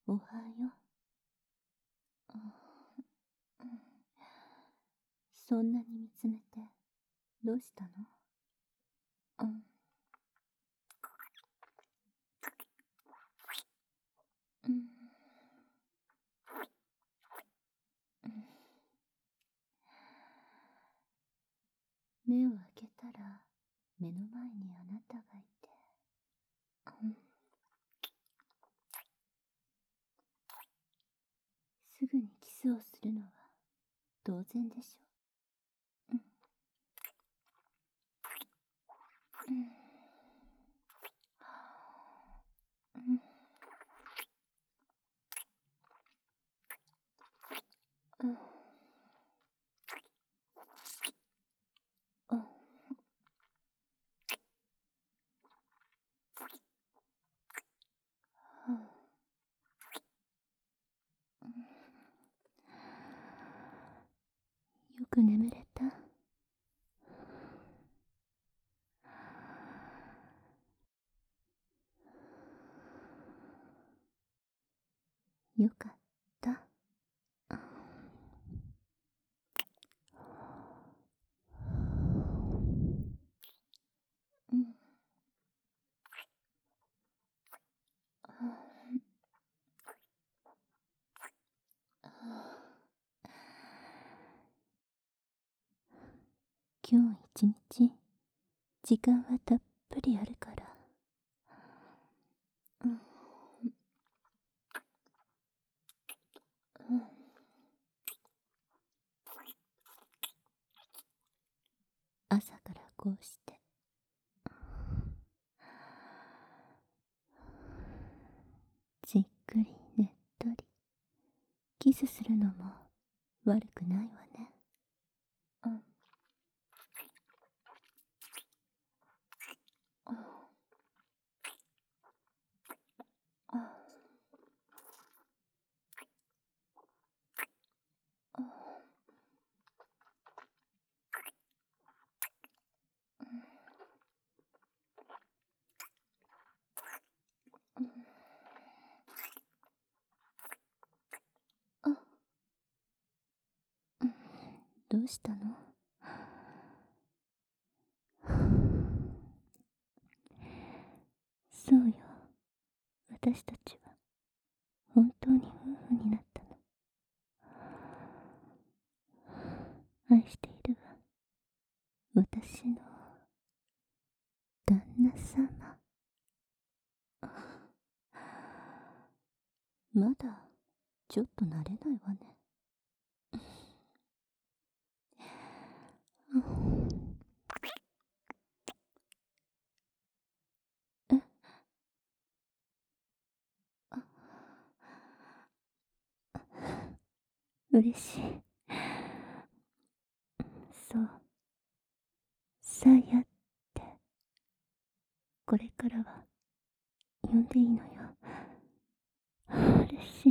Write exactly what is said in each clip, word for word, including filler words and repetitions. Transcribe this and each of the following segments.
おはよう。そんなに見つめてどうしたの？うん。うん。目を開けたら目の前にあなたがいて、うん、すぐにキスをするのは当然でしょ。うん。うん。うん。うん。よく眠れた？よかった。うん。今日一日時間はたっぷりあるから、うん。うん。朝からこうしてじっくりねっとりキスするのも悪くないわね。うん。うん。どうしたの？そうよ、私たちは本当に夫婦になったの。愛しているわ、私の旦那様。まだちょっと慣れないわね。え？嬉しい。そう、さやってこれからは呼んでいいのよ。嬉しい。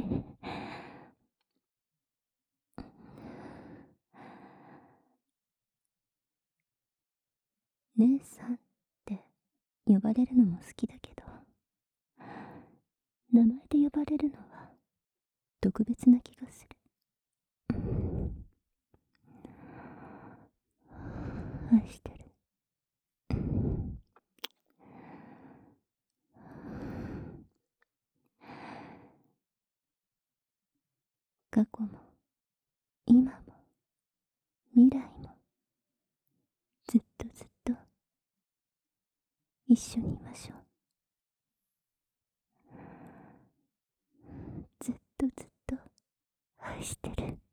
姉さんって呼ばれるのも好きだけど、名前で呼ばれるのは特別な気がする。愛してる。過去も今も未来もずっとずっと一緒にいましょう。ずっとずっと愛してる。